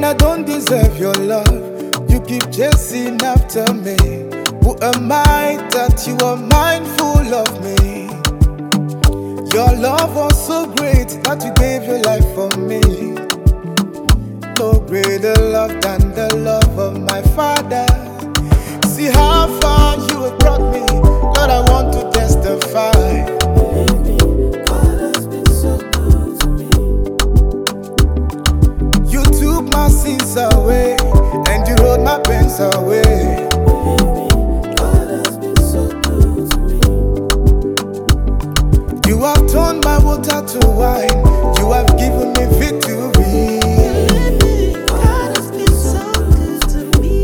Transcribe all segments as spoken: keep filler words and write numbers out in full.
when I don't deserve your love, you keep chasing after me. Who am I that you are mindful of me? Your love was so great that you gave your life for me. No greater love than the love of my Father. See how far you have brought me, Lord, I want to testify. Believe me, God has been so good to me. You took my sins away, and you rolled my pains away. Believe me, God has been so good to me. You have turned my water to wine, you have given me victory. God has been so good to me.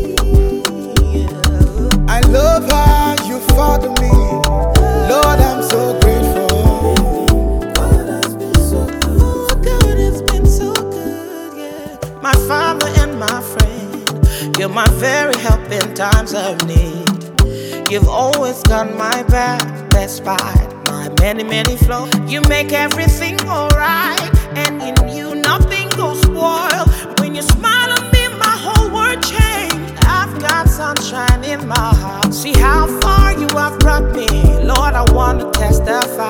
I love how you father me, Lord, I'm so grateful. God has been so good. God has been so good, yeah. My father and my friend, you're my very help in times of need. You've always got my back, despite my many, many flaws. You make everything alright, and in you nothing goes spoiled. When you smile on me, my whole world changed. I've got sunshine in my heart. See how far you have brought me, Lord, I want to testify.